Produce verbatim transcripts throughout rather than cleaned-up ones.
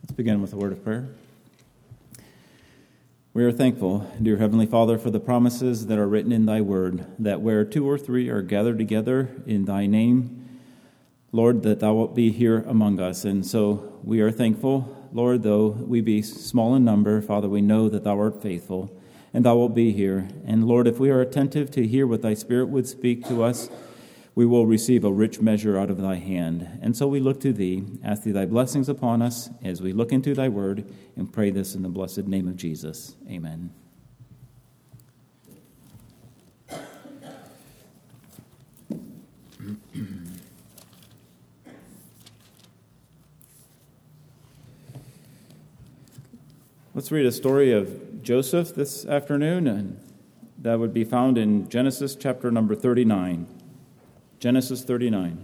Let's begin with a word of prayer. We are thankful, dear Heavenly Father, for the promises that are written in Thy Word, that where two or three are gathered together in Thy name, Lord, that Thou wilt be here among us. And so we are thankful, Lord, though we be small in number, Father, we know that Thou art faithful, and Thou wilt be here. And Lord, if we are attentive to hear what Thy Spirit would speak to us, we will receive a rich measure out of Thy hand. And so we look to Thee, ask Thee Thy blessings upon us as we look into Thy Word, and pray this in the blessed name of Jesus. Amen. Let's read a story of Joseph this afternoon, and that would be found in Genesis chapter number thirty-nine. Genesis thirty-nine.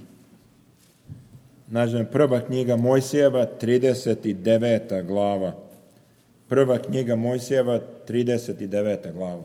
Nađem prva knjiga Mojsijeva, trideset deveta glava. Prva knjiga Mojsijeva, trideset deveta glava.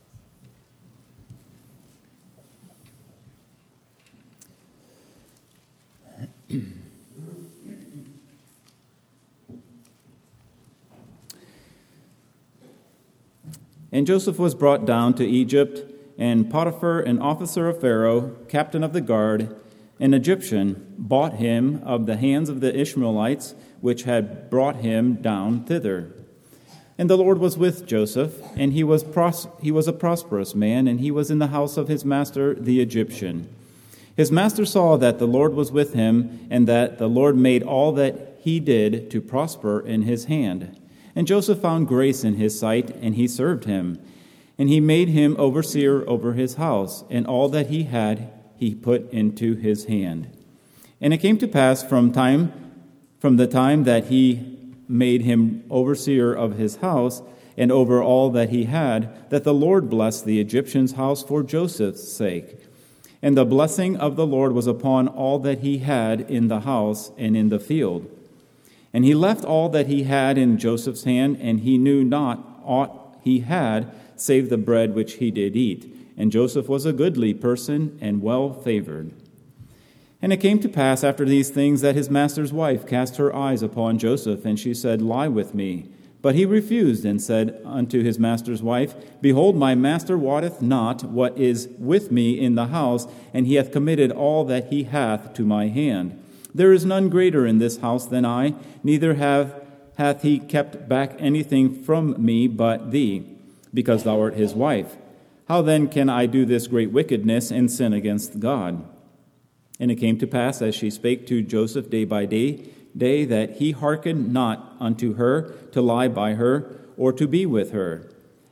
And Joseph was brought down to Egypt, and Potiphar, an officer of Pharaoh, captain of the guard, an Egyptian, bought him of the hands of the Ishmaelites, which had brought him down thither. And the Lord was with Joseph, and he was pros- he was a prosperous man, and he was in the house of his master the Egyptian. His master saw that the Lord was with him, and that the Lord made all that he did to prosper in his hand. And Joseph found grace in his sight, and he served him. And he made him overseer over his house, and all that he had he put into his hand. And it came to pass from time, from the time that he made him overseer of his house, and over all that he had, that the Lord blessed the Egyptian's house for Joseph's sake. And the blessing of the Lord was upon all that he had in the house and in the field. And he left all that he had in Joseph's hand, and he knew not aught he had, save the bread which he did eat. And Joseph was a goodly person and well favored. And it came to pass after these things that his master's wife cast her eyes upon Joseph, and she said, Lie with me. But he refused and said unto his master's wife, Behold, my master wotteth not what is with me in the house, and he hath committed all that he hath to my hand. There is none greater in this house than I, neither have hath he kept back anything from me but thee, because thou art his wife. How then can I do this great wickedness and sin against God? And it came to pass, as she spake to Joseph day by day, day that he hearkened not unto her to lie by her or to be with her.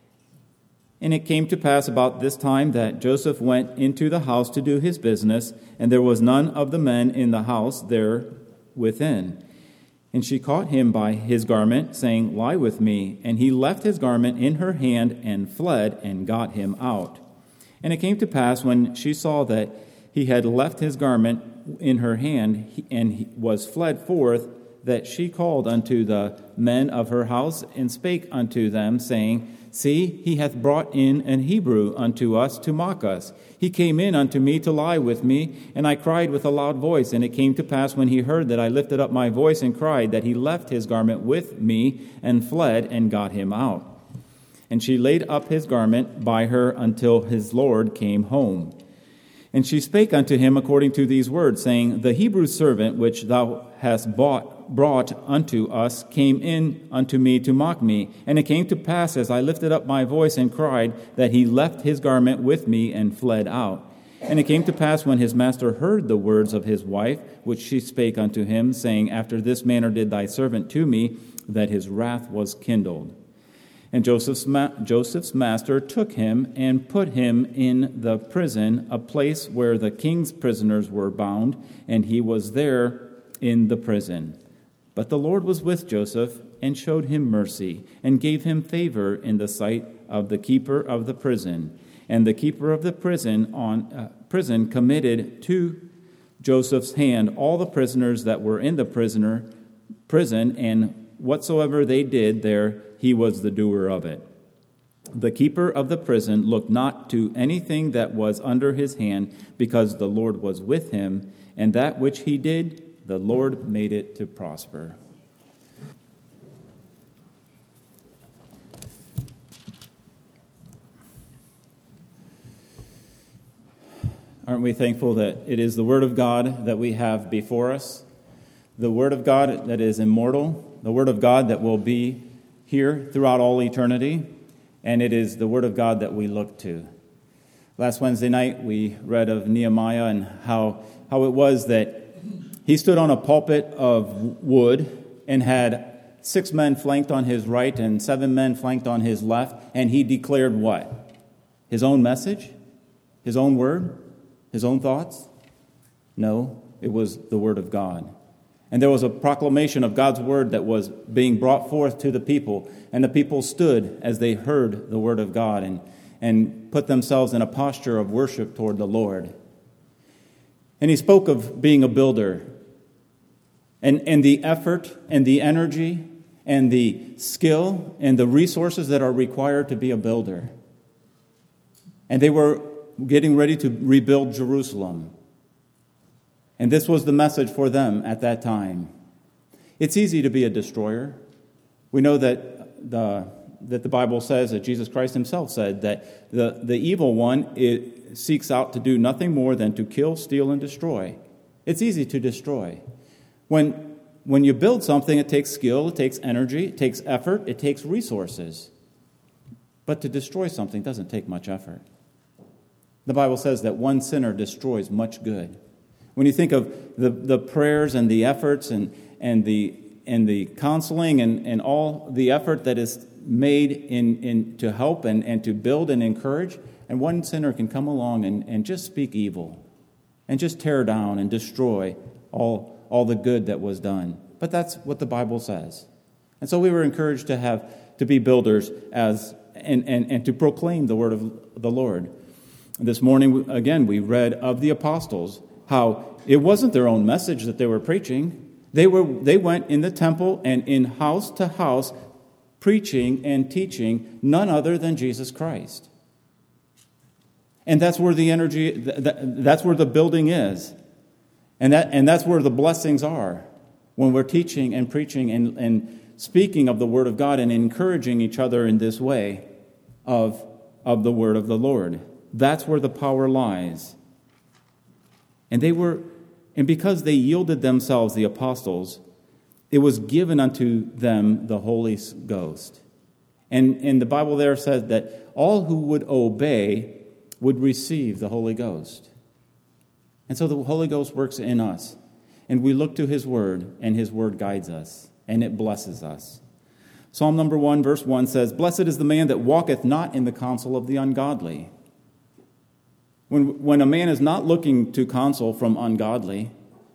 And it came to pass about this time that Joseph went into the house to do his business, and there was none of the men in the house there within. And she caught him by his garment, saying, Lie with me. And he left his garment in her hand and fled and got him out. And it came to pass, when she saw that he had left his garment in her hand and was fled forth, that she called unto the men of her house and spake unto them, saying, See, he hath brought in an Hebrew unto us to mock us. He came in unto me to lie with me, and I cried with a loud voice. And it came to pass, when he heard that I lifted up my voice and cried, that he left his garment with me and fled and got him out. And she laid up his garment by her until his Lord came home. And she spake unto him according to these words, saying, The Hebrew servant which thou hast bought brought unto us came in unto me to mock me. And it came to pass, as I lifted up my voice and cried, that he left his garment with me and fled out. And it came to pass, when his master heard the words of his wife, which she spake unto him, saying, After this manner did thy servant to me, that his wrath was kindled. And Joseph's, ma- Joseph's master took him and put him in the prison, a place where the king's prisoners were bound, and he was there in the prison. But the Lord was with Joseph, and showed him mercy, and gave him favor in the sight of the keeper of the prison. And the keeper of the prison on uh, prison committed to Joseph's hand all the prisoners that were in the prisoner prison, and whatsoever they did there, he was the doer of it. The keeper of the prison looked not to anything that was under his hand, because the Lord was with him, and that which he did, the Lord made it to prosper. Aren't we thankful that it is the Word of God that we have before us? The Word of God that is immortal, the Word of God that will be here throughout all eternity, and it is the Word of God that we look to. Last Wednesday night, we read of Nehemiah and how, how it was that he stood on a pulpit of wood and had six men flanked on his right and seven men flanked on his left, and he declared what? His own message? His own word? His own thoughts? No, it was the Word of God. And there was a proclamation of God's word that was being brought forth to the people, and the people stood as they heard the word of God and, and put themselves in a posture of worship toward the Lord. And he spoke of being a builder, and, and the effort and the energy and the skill and the resources that are required to be a builder. And they were getting ready to rebuild Jerusalem. And this was the message for them at that time. It's easy to be a destroyer. We know that the, that the Bible says, that Jesus Christ himself said, that the, the evil one it seeks out to do nothing more than to kill, steal, and destroy. It's easy to destroy. When, when you build something, it takes skill, it takes energy, it takes effort, it takes resources. But to destroy something doesn't take much effort. The Bible says that one sinner destroys much good. When you think of the, the prayers and the efforts and, and the and the counseling and, and all the effort that is made in, in to help and, and to build and encourage, and one sinner can come along and, and just speak evil and just tear down and destroy all, all the good that was done. But that's what the Bible says. And so we were encouraged to have to be builders as and, and, and to proclaim the word of the Lord. This morning, again, we read of the apostles, how it wasn't their own message that they were preaching. They were they went in the temple and in house to house preaching and teaching none other than Jesus Christ. And that's where the energy, that's where the building is. And that and that's where the blessings are, when we're teaching and preaching and, and speaking of the Word of God and encouraging each other in this way of, of the Word of the Lord. That's where the power lies. And they were, and because they yielded themselves, the apostles, it was given unto them the Holy Ghost. And, and the Bible there says that all who would obey would receive the Holy Ghost. And so the Holy Ghost works in us. And we look to His Word, and His Word guides us, and it blesses us. Psalm number one, verse one says, "Blessed is the man that walketh not in the counsel of the ungodly." When, when a man is not looking to counsel from ungodly,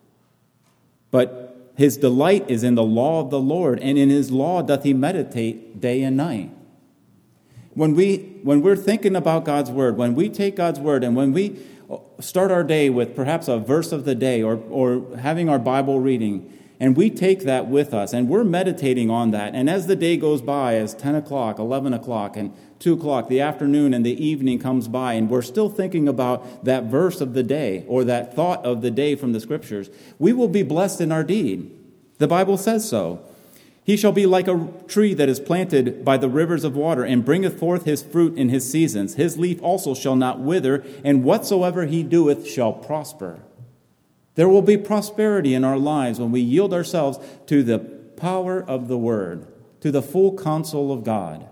but his delight is in the law of the Lord, and in His law doth he meditate day and night. When, we, when we're thinking about God's Word, when we take God's Word, and when we start our day with perhaps a verse of the day or, or having our Bible reading, and we take that with us, and we're meditating on that, and as the day goes by, as ten o'clock, eleven o'clock, and two o'clock, the afternoon and the evening comes by, and we're still thinking about that verse of the day or that thought of the day from the Scriptures, we will be blessed in our deed. The Bible says so. "He shall be like a tree that is planted by the rivers of water, and bringeth forth his fruit in his seasons. His leaf also shall not wither, and whatsoever he doeth shall prosper." There will be prosperity in our lives when we yield ourselves to the power of the Word, to the full counsel of God.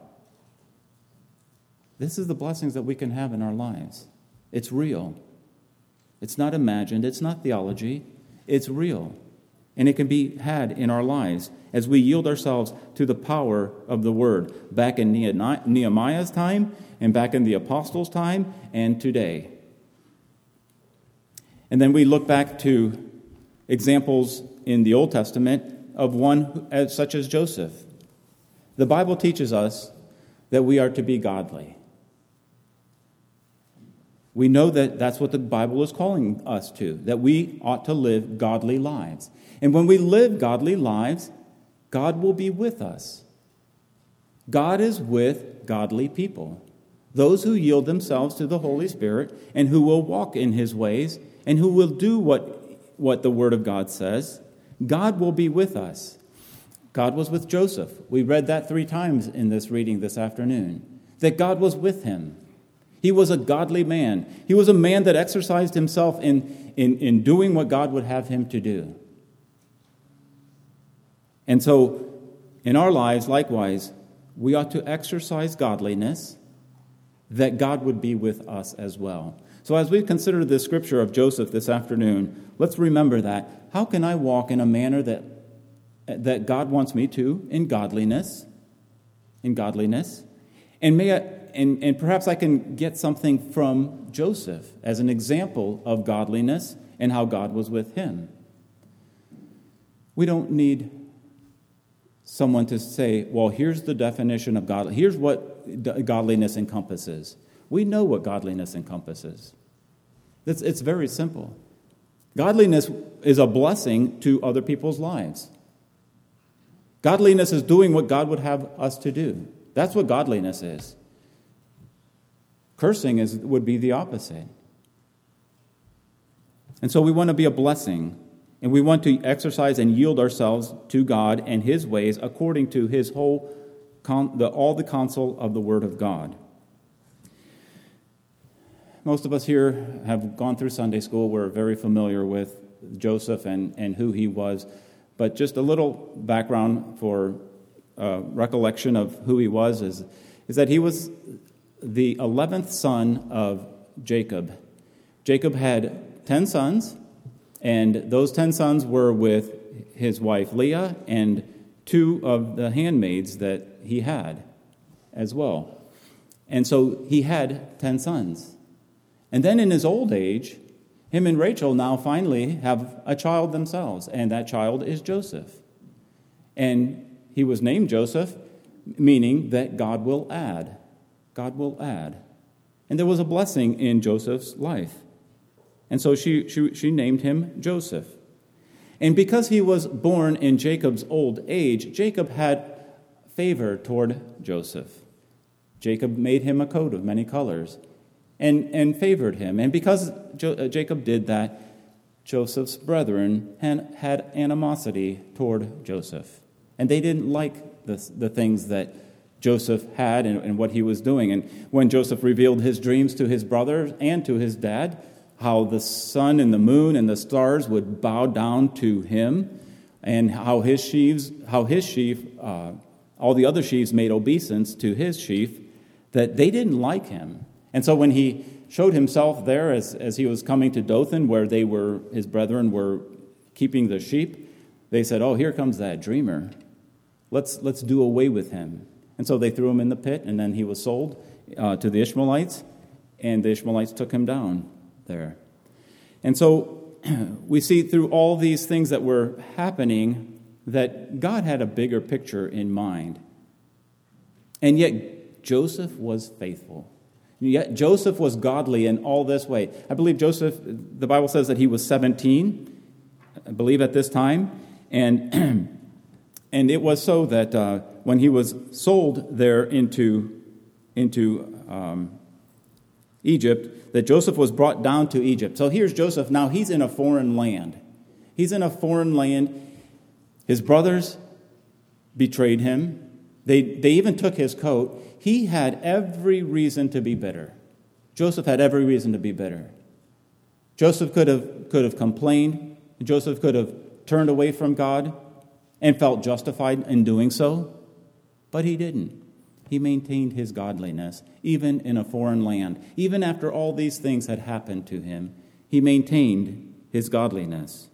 This is the blessings that we can have in our lives. It's real. It's not imagined. It's not theology. It's real. And it can be had in our lives as we yield ourselves to the power of the Word, back in Nehemiah's time and back in the apostles' time and today. And then we look back to examples in the Old Testament of one as, such as Joseph. The Bible teaches us that we are to be godly. We know that that's what the Bible is calling us to, that we ought to live godly lives. And when we live godly lives, God will be with us. God is with godly people, those who yield themselves to the Holy Spirit and who will walk in His ways and who will do what, what the Word of God says. God will be with us. God was with Joseph. We read that three times in this reading this afternoon, that God was with him. He was a godly man. He was a man that exercised himself in, in, in doing what God would have him to do. And so, in our lives, likewise, we ought to exercise godliness that God would be with us as well. So as we consider the scripture of Joseph this afternoon, let's remember that. How can I walk in a manner that, that God wants me to in godliness? In godliness. And may I, and, and perhaps I can get something from Joseph as an example of godliness and how God was with him. We don't need someone to say, well, here's the definition of God. Here's what godliness encompasses. We know what godliness encompasses. It's, it's very simple. Godliness is a blessing to other people's lives. Godliness is doing what God would have us to do. That's what godliness is. Cursing is would be the opposite. And so we want to be a blessing, and we want to exercise and yield ourselves to God and His ways according to His whole, con, the, all the counsel of the Word of God. Most of us here have gone through Sunday school. We're very familiar with Joseph and, and who he was. But just a little background for uh, recollection of who he was is, is that he was the eleventh son of Jacob. Jacob had ten sons, and those ten sons were with his wife Leah and two of the handmaids that he had as well. And so he had ten sons. And then in his old age, him and Rachel now finally have a child themselves, and that child is Joseph. And he was named Joseph, meaning that God will add. God will add. And there was a blessing in Joseph's life. And so she, she, she named him Joseph. And because he was born in Jacob's old age, Jacob had favor toward Joseph. Jacob made him a coat of many colors and, and favored him. And because jo- uh, Jacob did that, Joseph's brethren had, had animosity toward Joseph. And they didn't like the, the things that Joseph had and, and what he was doing. And when Joseph revealed his dreams to his brothers and to his dad, how the sun and the moon and the stars would bow down to him, and how his sheaves, how his sheaf, uh, all the other sheaves made obeisance to his sheaf, that they didn't like him. And so when he showed himself there as, as he was coming to Dothan, where they were, his brethren were keeping the sheep, they said, "Oh, here comes that dreamer. Let's let's do away with him." And so they threw him in the pit, and then he was sold uh, to the Ishmaelites, and the Ishmaelites took him down there. And so we see through all these things that were happening that God had a bigger picture in mind. And yet Joseph was faithful. Yet Joseph was godly in all this way. I believe Joseph, the Bible says that he was seventeen, I believe at this time. And, and it was so that uh, when he was sold there into, into um, Egypt, that Joseph was brought down to Egypt. So here's Joseph. Now he's in a foreign land. He's in a foreign land. His brothers betrayed him. They, they even took his coat. He had every reason to be bitter. Joseph had every reason to be bitter. Joseph could have, could have complained. Joseph could have turned away from God and felt justified in doing so. But he didn't. He maintained his godliness, even in a foreign land. Even after all these things had happened to him, he maintained his godliness.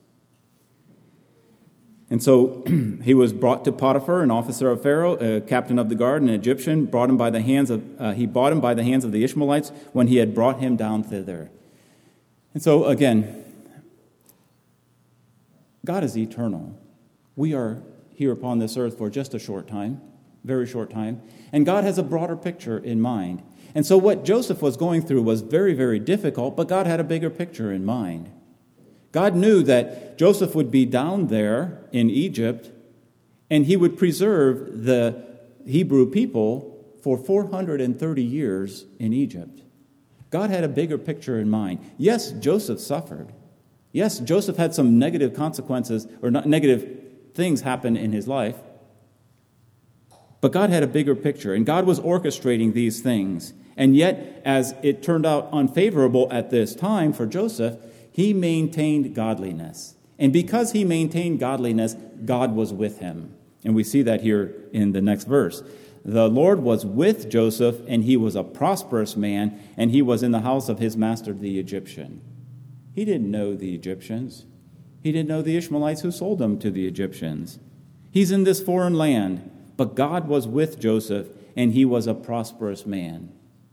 And so he was brought to Potiphar, an officer of Pharaoh, a captain of the guard, an Egyptian. Brought him by the hands of uh, he bought him by the hands of the Ishmaelites when he had brought him down thither. And so again, God is eternal. We are here upon this earth for just a short time, very short time, and God has a broader picture in mind. And so what Joseph was going through was very, very difficult, but God had a bigger picture in mind. God knew that Joseph would be down there in Egypt, and he would preserve the Hebrew people for four hundred thirty years in Egypt. God had a bigger picture in mind. Yes, Joseph suffered. Yes, Joseph had some negative consequences, or not negative things happen in his life. But God had a bigger picture, and God was orchestrating these things. And yet, as it turned out unfavorable at this time for Joseph, he maintained godliness. And because he maintained godliness, God was with him. And we see that here in the next verse. The Lord was with Joseph, and he was a prosperous man, and he was in the house of his master, the Egyptian. He didn't know the Egyptians. He didn't know the Ishmaelites who sold him to the Egyptians. He's in this foreign land, but God was with Joseph, and he was a prosperous man.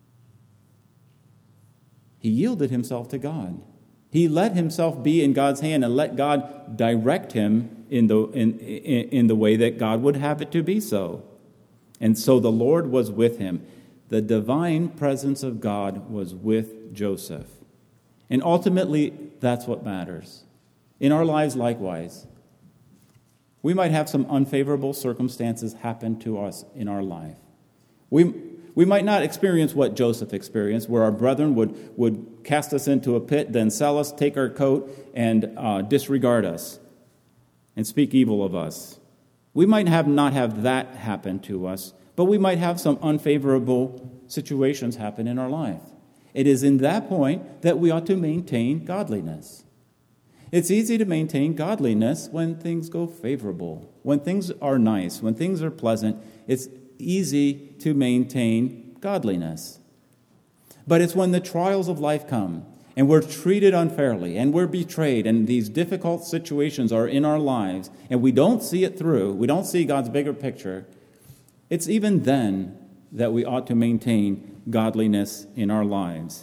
He yielded himself to God. He let himself be in God's hand and let God direct him in the, in, in, in the way that God would have it to be so. And so the Lord was with him. The divine presence of God was with Joseph. And ultimately, that's what matters. In our lives, likewise, we might have some unfavorable circumstances happen to us in our life. We, we might not experience what Joseph experienced, where our brethren would, would cast us into a pit, then sell us, take our coat, and uh, disregard us and speak evil of us. We might have not have that happen to us, but we might have some unfavorable situations happen in our life. It is in that point that we ought to maintain godliness. It's easy to maintain godliness when things go favorable, when things are nice, when things are pleasant. It's easy to maintain godliness. But it's when the trials of life come and we're treated unfairly and we're betrayed and these difficult situations are in our lives and we don't see it through, we don't see God's bigger picture, it's even then that we ought to maintain godliness in our lives.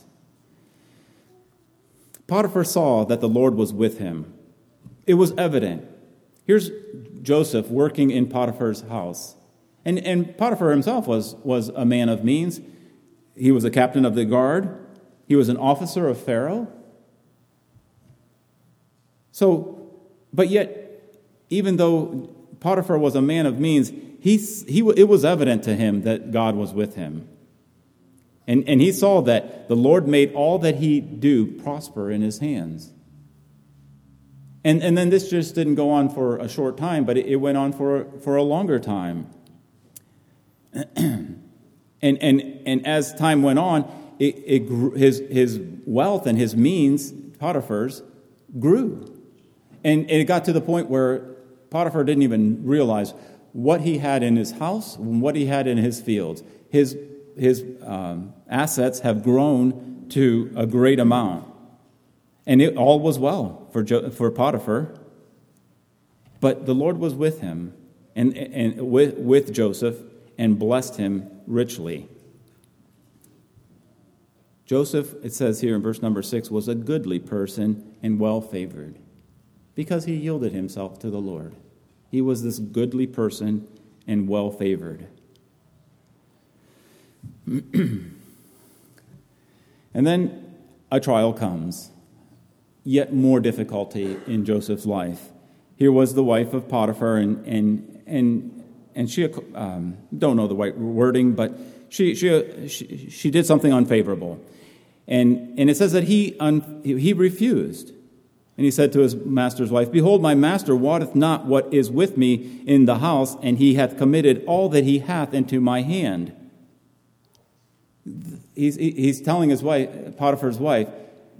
Potiphar saw that the Lord was with him. It was evident. Here's Joseph working in Potiphar's house. And, and Potiphar himself was, was a man of means. He was a captain of the guard. He was an officer of Pharaoh. So, but yet, even though Potiphar was a man of means, he, he, it was evident to him that God was with him. And, and he saw that the Lord made all that he do prosper in his hands. And, and then this just didn't go on for a short time, but it, it went on for, for a longer time. and, and, and as time went on, it, it grew, his, his wealth and his means, Potiphar's, grew. And it got to the point where Potiphar didn't even realize what he had in his house and what he had in his fields. His His um, assets have grown to a great amount. And it all was well for jo- for Potiphar. But the Lord was with him and, and with, with Joseph and blessed him richly. Joseph, it says here in verse number six, was a goodly person and well-favored because he yielded himself to the Lord. He was this goodly person and well-favored. And then a trial comes, yet more difficulty in Joseph's life. Here was the wife of Potiphar, and and and and she um, don't know the right wording, but she she she, she did something unfavorable, and and it says that he un, he refused, and he said to his master's wife, "Behold, my master wotteth not what is with me in the house, and he hath committed all that he hath into my hand." He's, he's telling his wife, Potiphar's wife,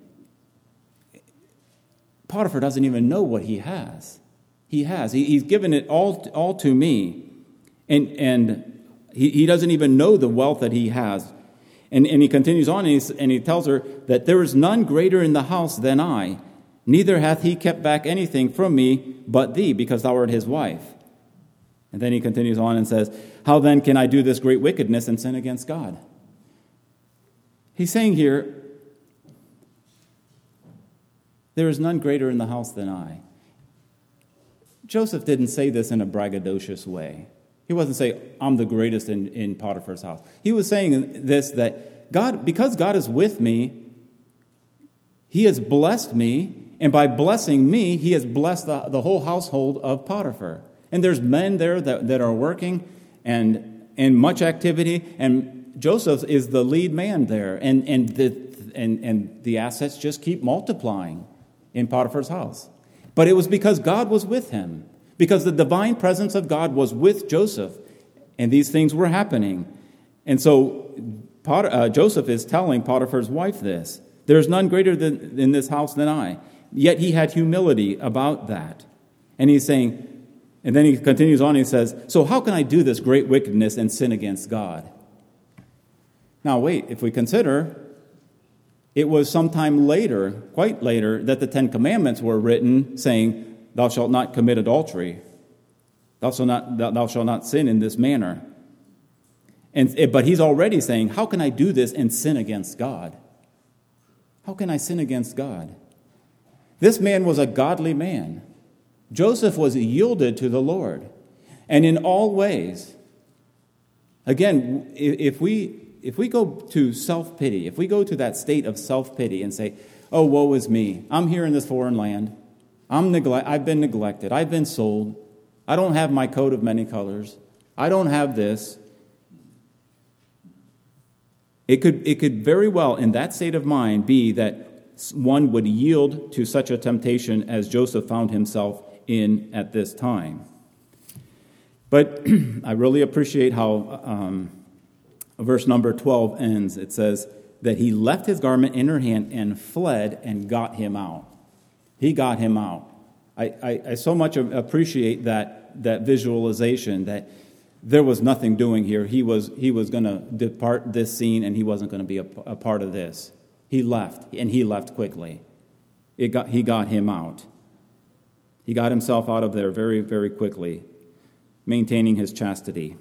Potiphar doesn't even know what he has. He has. He, he's given it all, all to me. And, and he, he doesn't even know the wealth that he has. And, and he continues on, and, he's, and he tells her that there is none greater in the house than I. Neither hath he kept back anything from me but thee, because thou art his wife. And then he continues on and says, how then can I do this great wickedness and sin against God? He's saying here, there is none greater in the house than I. Joseph didn't say this in a braggadocious way. He wasn't saying, I'm the greatest in, in Potiphar's house. He was saying this, that God, because God is with me, he has blessed me, and by blessing me, he has blessed the, the whole household of Potiphar. And there's men there that, that are working and, and much activity, and Joseph is the lead man there, and and the and, and the assets just keep multiplying in Potiphar's house. But it was because God was with him, because the divine presence of God was with Joseph, and these things were happening. And so Pot- uh, Joseph is telling Potiphar's wife this. There's none greater than, in this house than I. Yet he had humility about that. And he's saying, and then he continues on, and he says, so how can I do this great wickedness and sin against God? Now wait, if we consider, it was sometime later, quite later, that the Ten Commandments were written saying, thou shalt not commit adultery. Thou shalt not, thou, thou shalt not sin in this manner. And, but he's already saying, how can I do this and sin against God? How can I sin against God? This man was a godly man. Joseph was yielded to the Lord. And in all ways, again, if we if we go to self-pity, if we go to that state of self-pity and say, oh, woe is me, I'm here in this foreign land, I'm neglect, I've been neglected, I've been sold, I don't have my coat of many colors, I don't have this. It could, it could very well, in that state of mind, be that one would yield to such a temptation as Joseph found himself in at this time. But I really appreciate how um, verse number twelve ends. It says that he left his garment in her hand and fled and got him out. He got him out. I, I, I so much appreciate that, that visualization that there was nothing doing here. He was he was going to depart this scene, and he wasn't going to be a, a part of this. He left, and he left quickly. It got he got him out. He got himself out of there very, very quickly, maintaining his chastity.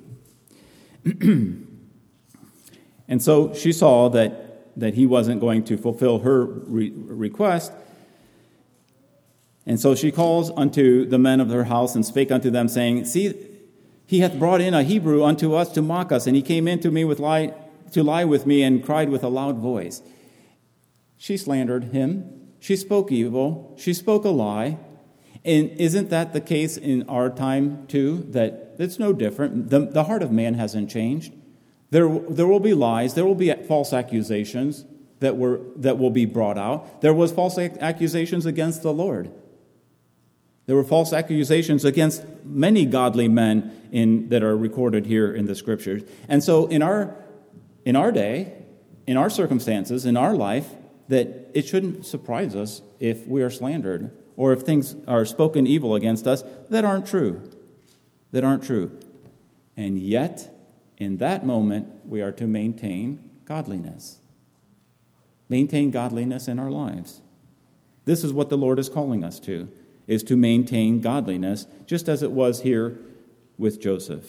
And so she saw that that he wasn't going to fulfill her re- request. And so she calls unto the men of her house and spake unto them, saying, see, he hath brought in a Hebrew unto us to mock us, and he came in to me with lie, to lie with me, and cried with a loud voice. She slandered him. She spoke evil. She spoke a lie. And isn't that the case in our time too? That it's no different. The, the heart of man hasn't changed. There, there will be lies. There will be false accusations that were that will be brought out. There was false accusations against the Lord. There were false accusations against many godly men in that are recorded here in the Scriptures. And so in our in our day, in our circumstances, in our life, that it shouldn't surprise us if we are slandered or if things are spoken evil against us that aren't true, that aren't true. And yet, in that moment, we are to maintain godliness. Maintain godliness in our lives. This is what the Lord is calling us to, is to maintain godliness, just as it was here with Joseph.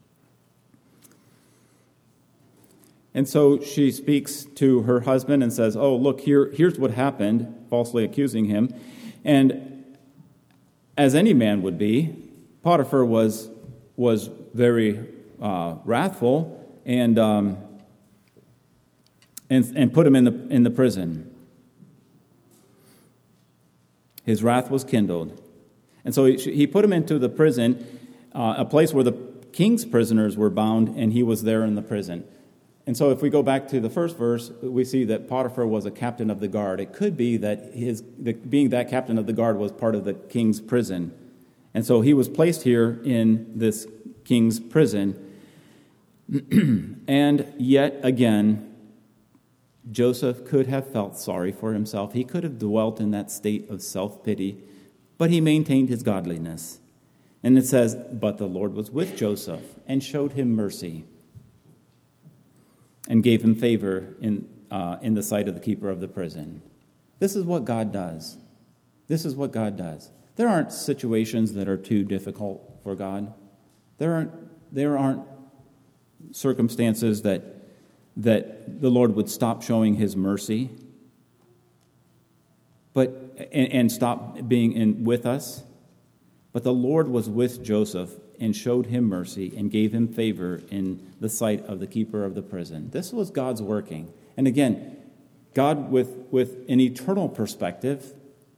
And so she speaks to her husband and says, oh, look, here, here's what happened, falsely accusing him. And as any man would be, Potiphar was, was very uh, wrathful and, um, and and put him in the in the prison. His wrath was kindled. And so he, he put him into the prison, uh, a place where the king's prisoners were bound, and he was there in the prison. And so if we go back to the first verse, we see that Potiphar was a captain of the guard. It could be that his the, being that captain of the guard was part of the king's prison. And so he was placed here in this king's prison. And yet again, Joseph could have felt sorry for himself. He could have dwelt in that state of self-pity, but he maintained his godliness. And it says, but the Lord was with Joseph and showed him mercy and gave him favor in uh, in the sight of the keeper of the prison. This is what God does. This is what God does. There aren't situations that are too difficult for God. There aren't there aren't circumstances that that the Lord would stop showing his mercy, but and, and stop being in with us. But the Lord was with Joseph and showed him mercy and gave him favor in the sight of the keeper of the prison. This was God's working. And again, God with, with an eternal perspective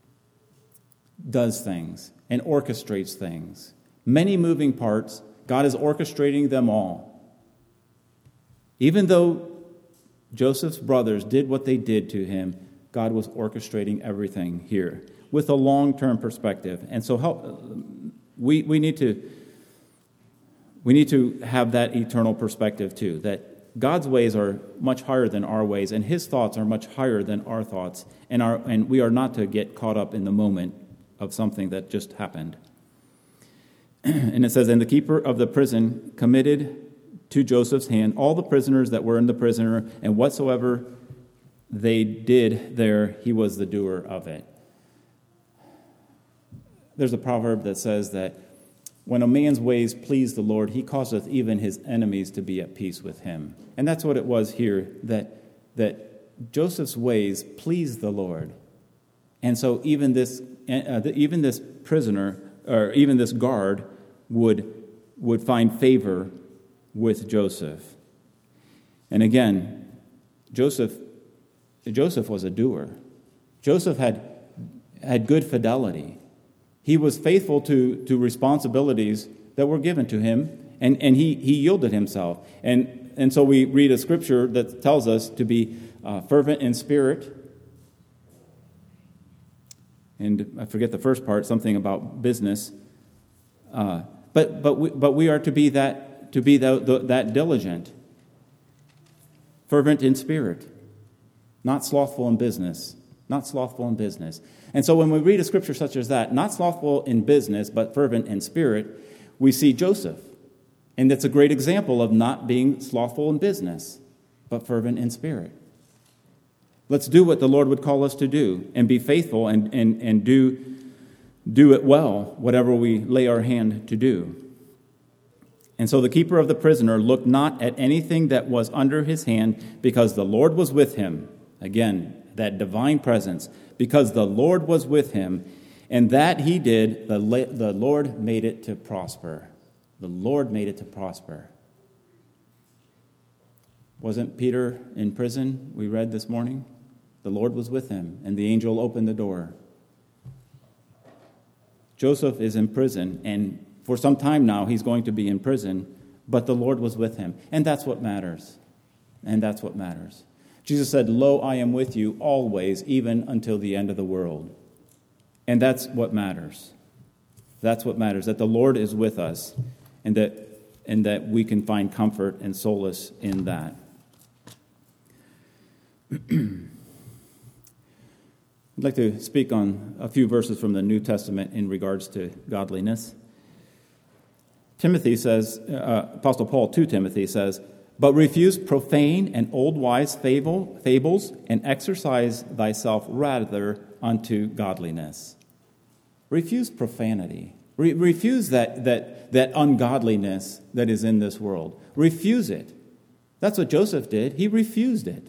does things and orchestrates things. Many moving parts, God is orchestrating them all. Even though Joseph's brothers did what they did to him, God was orchestrating everything here with a long-term perspective. And so help, we, we need to we need to have that eternal perspective too, that God's ways are much higher than our ways, and his thoughts are much higher than our thoughts, and, our, and we are not to get caught up in the moment of something that just happened. And it says, and the keeper of the prison committed to Joseph's hand all the prisoners that were in the prisoner, and whatsoever they did there, he was the doer of it. There's a proverb that says that when a man's ways please the Lord, he causeth even his enemies to be at peace with him. And that's what it was here, that, that Joseph's ways pleased the Lord. And so even this, uh, even this prisoner, or even this guard, would, would find favor with Joseph. And again, Joseph, Joseph was a doer. Joseph had, had good fidelity. He was faithful to, to responsibilities that were given to him, and, and he, he yielded himself. And, and so we read a scripture that tells us to be uh, fervent in spirit. And I forget the first part, something about business. Uh, but but we, but we are to be that to be the, the, that diligent, fervent in spirit, not slothful in business, not slothful in business. And so when we read a scripture such as that, not slothful in business, but fervent in spirit, we see Joseph. And that's a great example of not being slothful in business, but fervent in spirit. Let's do what the Lord would call us to do and be faithful and, and, and do, do it well, whatever we lay our hand to do. And so the keeper of the prisoner looked not at anything that was under his hand, because the Lord was with him. Again, that divine presence. Because the Lord was with him, and that he did, the, the Lord made it to prosper. The Lord made it to prosper. Wasn't Peter in prison, we read this morning? The Lord was with him, and the angel opened the door. Joseph is in prison, and for some time now he's going to be in prison, but the Lord was with him. And that's what matters. And that's what matters. Jesus said, "Lo, I am with you always, even until the end of the world." And that's what matters. That's what matters, that the Lord is with us, and that, and that we can find comfort and solace in that. I'd like to speak on a few verses from the New Testament in regards to godliness. Timothy says, uh, Apostle Paul to Timothy says, "But refuse profane and old wives' fable, fables, and exercise thyself rather unto godliness." Refuse profanity. Re- refuse that, that, that ungodliness that is in this world. Refuse it. That's what Joseph did. He refused it.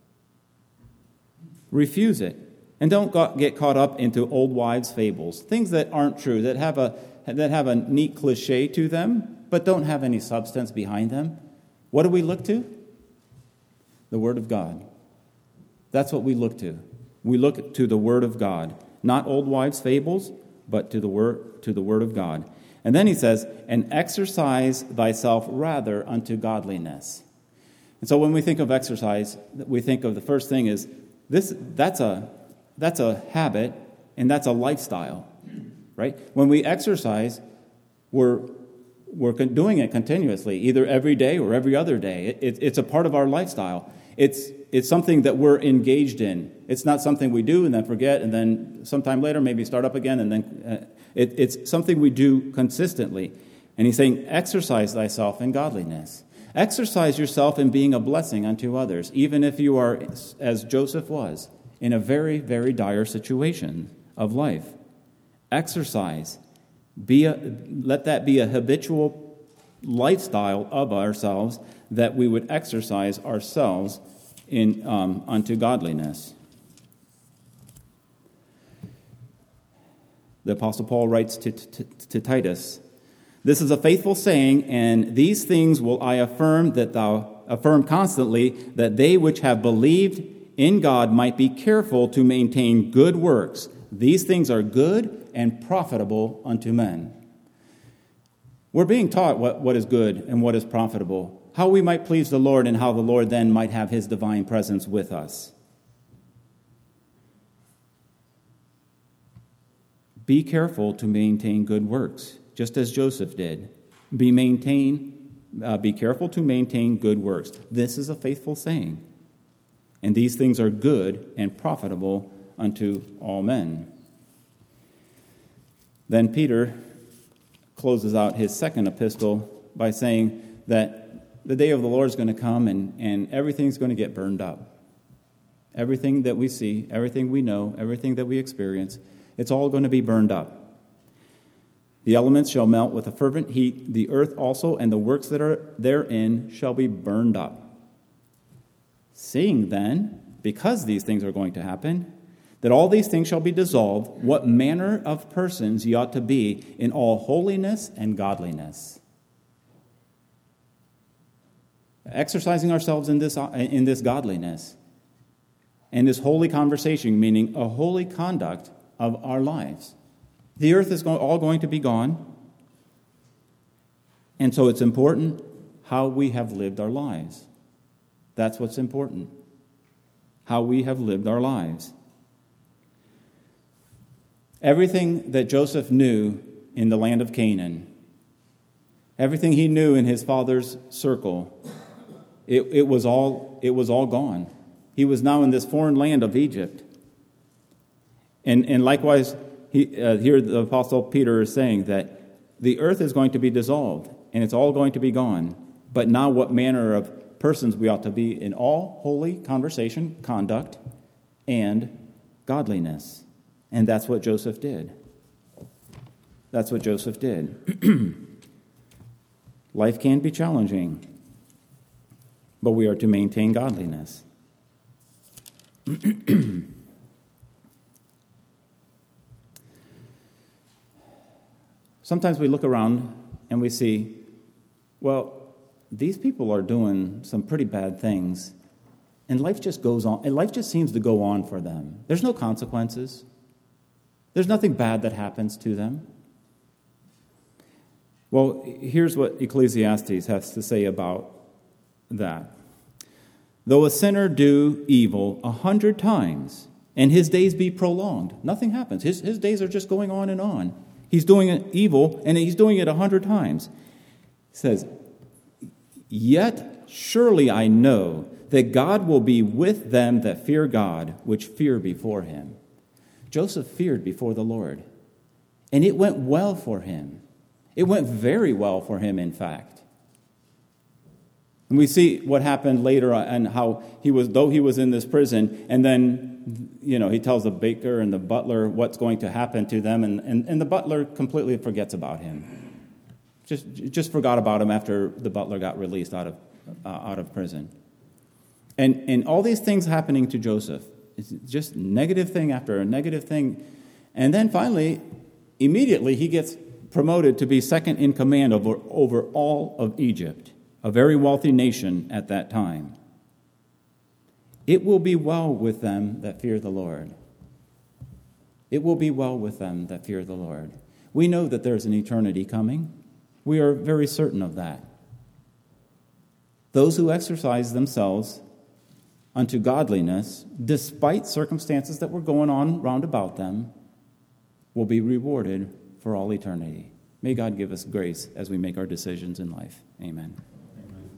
Refuse it. And don't got, get caught up into old wives' fables, things that aren't true, that have a that have a neat cliche to them, but don't have any substance behind them. What do we look to? The Word of God. That's what we look to. We look to the Word of God, not old wives' fables, but to the Word to the Word of God. And then he says, "And exercise thyself rather unto godliness." And so when we think of exercise, we think of the first thing is this. That's a that's a habit, and that's a lifestyle, right? When we exercise, we're We're doing it continuously, either every day or every other day. It, it, it's a part of our lifestyle. It's it's something that we're engaged in. It's not something we do and then forget, and then sometime later maybe start up again, and then uh, it, it's something we do consistently. And he's saying, exercise thyself in godliness. Exercise yourself in being a blessing unto others, even if you are, as Joseph was, in a very, very dire situation of life. Exercise. Be a, let that be a habitual lifestyle of ourselves, that we would exercise ourselves in um, unto godliness. The Apostle Paul writes to, to, to Titus, "This is a faithful saying, and these things will I affirm that thou affirm constantly, that they which have believed in God might be careful to maintain good works. These things are good and profitable unto men." We're being taught what, what is good and what is profitable, how we might please the Lord, and how the Lord then might have his divine presence with us. Be careful to maintain good works, just as Joseph did. Be maintain, uh, be careful to maintain good works. This is a faithful saying. And these things are good and profitable unto all men. Then Peter closes out his second epistle by saying that the day of the Lord is going to come and, and everything's going to get burned up. Everything that we see, everything we know, everything that we experience, it's all going to be burned up. The elements shall melt with a fervent heat. The earth also and the works that are therein shall be burned up. Seeing then, because these things are going to happen, that all these things shall be dissolved, what manner of persons ye ought to be in all holiness and godliness. Exercising ourselves in this, in this godliness and this holy conversation, meaning a holy conduct of our lives. The earth is all going to be gone, and so it's important how we have lived our lives. That's what's important, how we have lived our lives. Everything that Joseph knew in the land of Canaan, everything he knew in his father's circle, it, it was all it was all gone. He was now in this foreign land of Egypt. And, and likewise, he, uh, here the Apostle Peter is saying that the earth is going to be dissolved, and it's all going to be gone. But now what manner of persons we ought to be in all holy conversation, conduct, and godliness. And that's what Joseph did. That's what Joseph did. Life can be challenging, but we are to maintain godliness. Sometimes we look around and we see, well, these people are doing some pretty bad things, and life just goes on, and life just seems to go on for them. There's no consequences. There's nothing bad that happens to them. Well, here's what Ecclesiastes has to say about that. Though a sinner do evil a hundred times, and his days be prolonged, nothing happens. His, his days are just going on and on. He's doing evil, and he's doing it a hundred times. He says, yet surely I know that God will be with them that fear God, which fear before him. Joseph feared before the Lord, and it went well for him. It went very well for him, in fact. And we see what happened later and how he was, though he was in this prison, and then, you know, he tells the baker and the butler what's going to happen to them, and, and, and the butler completely forgets about him. Just, just forgot about him after the butler got released out of, uh, out of prison. And, and all these things happening to Joseph. It's just negative thing after a negative thing. And then finally, immediately, he gets promoted to be second in command over, over all of Egypt, a very wealthy nation at that time. It will be well with them that fear the Lord. It will be well with them that fear the Lord. We know that there's an eternity coming. We are very certain of that. Those who exercise themselves unto godliness, despite circumstances that were going on round about them, will be rewarded for all eternity. May God give us grace as we make our decisions in life. Amen. Amen.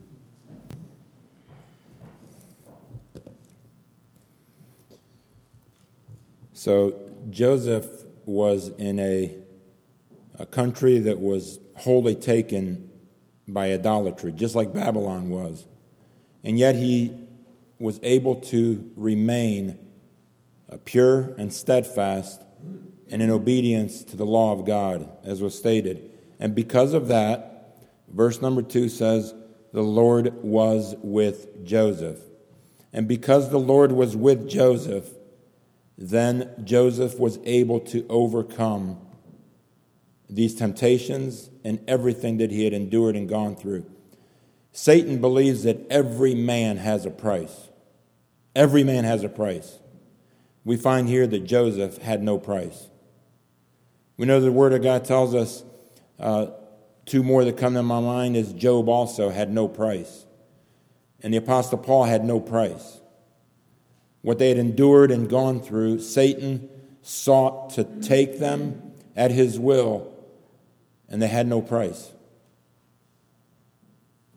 So Joseph was in a, a country that was wholly taken by idolatry, just like Babylon was. And yet he was able to remain uh, pure and steadfast and in obedience to the law of God, as was stated. And because of that, verse number two says, the Lord was with Joseph. And because the Lord was with Joseph, then Joseph was able to overcome these temptations and everything that he had endured and gone through. Satan believes that every man has a price. Every man has a price. We find here that Joseph had no price. We know the Word of God tells us, uh, two more that come to my mind is Job also had no price. And the Apostle Paul had no price. What they had endured and gone through, Satan sought to take them at his will, and they had no price.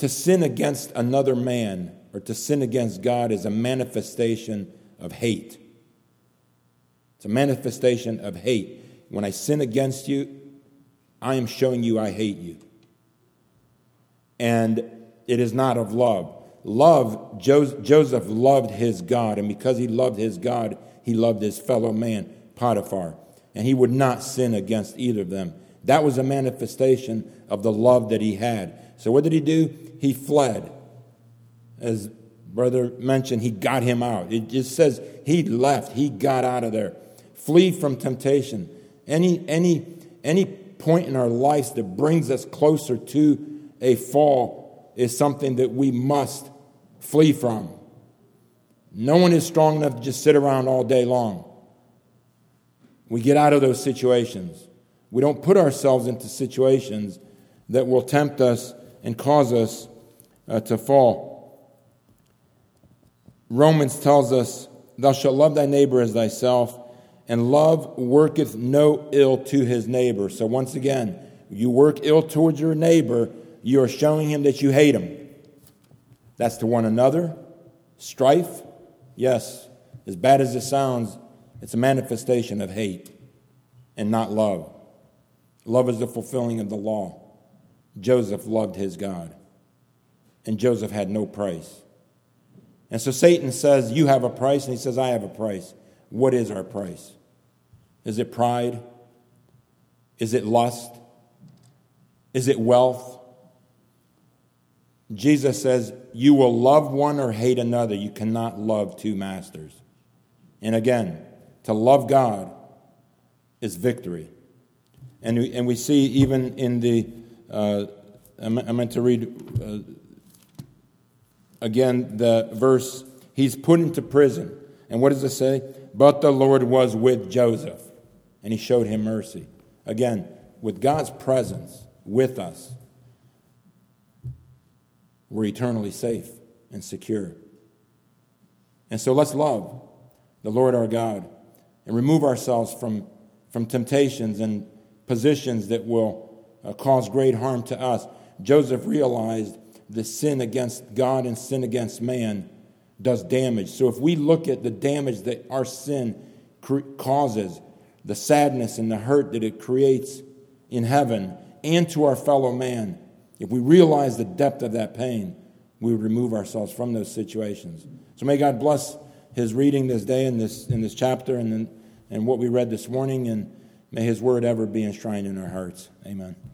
to sin against another man or to sin against God is a manifestation of hate. It's a manifestation of hate. When I sin against you, I am showing you I hate you. And it is not of love. Love, Joseph loved his God, and because he loved his God, he loved his fellow man, Potiphar. And he would not sin against either of them. That was a manifestation of the love that he had. So what did he do? He fled. As brother mentioned, he got him out. It just says he left. He got out of there. Flee from temptation. Any, any, any point in our lives that brings us closer to a fall is something that we must flee from. No one is strong enough to just sit around all day long. We get out of those situations. We don't put ourselves into situations that will tempt us and cause us uh, to fall. Romans tells us, thou shalt love thy neighbor as thyself, and love worketh no ill to his neighbor. So once again, you work ill towards your neighbor, you are showing him that you hate him. That's to one another. Strife, yes, as bad as it sounds, it's a manifestation of hate and not love. Love is the fulfilling of the law. Joseph loved his God, and Joseph had no price. And so Satan says, you have a price, and he says, I have a price. What is our price? Is it pride? Is it lust? Is it wealth? Jesus says, you will love one or hate another. You cannot love two masters. And again, to love God is victory. And we, and we see even in the, uh, I meant to read uh, again the verse, he's put into prison. And what does it say? But the Lord was with Joseph, and he showed him mercy. Again, with God's presence with us, we're eternally safe and secure. And so let's love the Lord our God and remove ourselves from, from temptations and positions that will uh, cause great harm to us. Joseph realized the sin against God and sin against man does damage. So if we look at the damage that our sin cre- causes, the sadness and the hurt that it creates in heaven and to our fellow man, if we realize the depth of that pain, we would remove ourselves from those situations. So may God bless his reading this day in this in this chapter and, and what we read this morning, and may his word ever be enshrined in our hearts. Amen.